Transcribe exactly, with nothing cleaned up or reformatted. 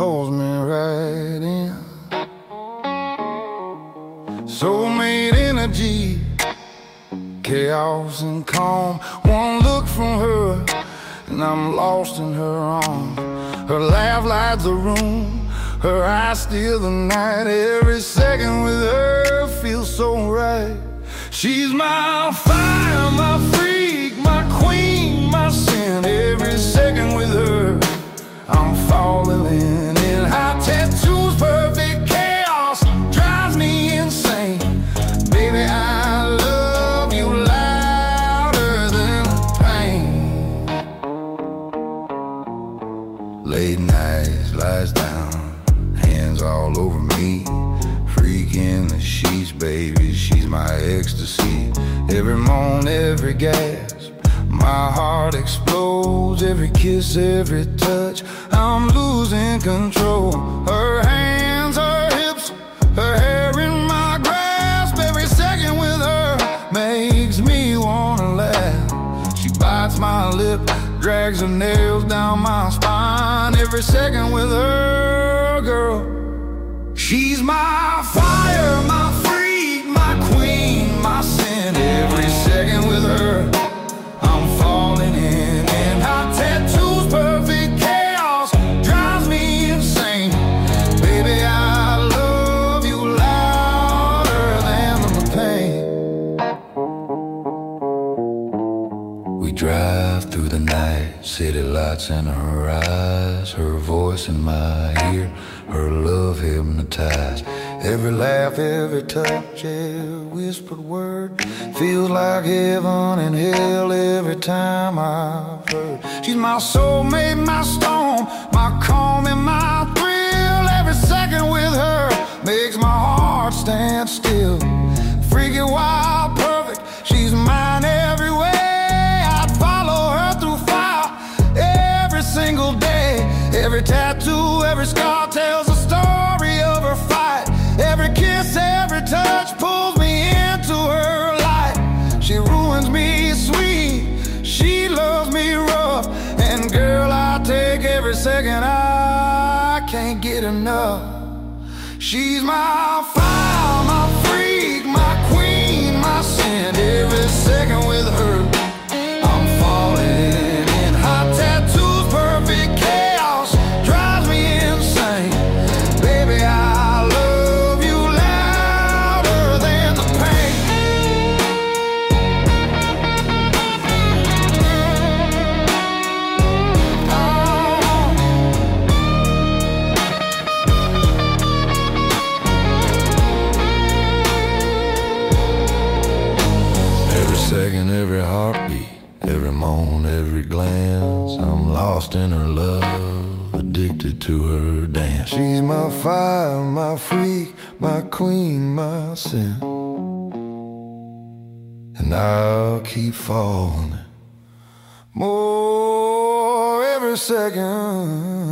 pulls me right in. Soulmate energy, chaos and calm. One look from her and I'm lost in her arms. Her laugh lights the room, her eyes steal the night. Every second with her feels so right. She's my fire, my freak, my queen, my sin. Every second with her I'm falling in. In high tattoos, perfect chaos drives me insane. Baby, I love you louder than pain. Late nights, lies down, hands all over me. Freak in the sheets, baby, she's my ecstasy. Every moan, every gasp, my heart explodes. Every kiss, every touch, I'm losing control. Her hands, her hips, her hair in my grasp. Every second with her makes me wanna laugh. She bites my lip, drags her nails down my spine. Every second with her, girl, she's my fire, my freak, my queen, my sin. Every second with her I'm falling in. And hot tattoos, perfect chaos drives me insane. Baby, I love you louder than the pain. We drive through the night, city lights in her eyes, her voice in my ear, her love hypnotized. Every laugh, every touch, every whispered word feels like heaven and hell every time I've heard. She's my soulmate, my storm, my calm and my thrill. Every second with her makes my heart stand still. Freaky, wild, perfect, she's mine every way. I'd follow her through fire every single day. Every tattoo, every scar tells a story of her fight. Every kiss, every touch pulls me into her light. She ruins me sweet, she loves me rough. And girl, I take every second, I can't get enough. She's my fire, my freak, my queen, my sin. Every second with her I'm falling in. Hot tattoos, perfect chaos drives me insane. Baby, I love you louder than the pain. Oh. Every second, every heartbeat, every moan, every glance, I'm lost in her love, addicted to her dance. She's my fire, my freak, my queen, my sin. And I'll keep falling more every second.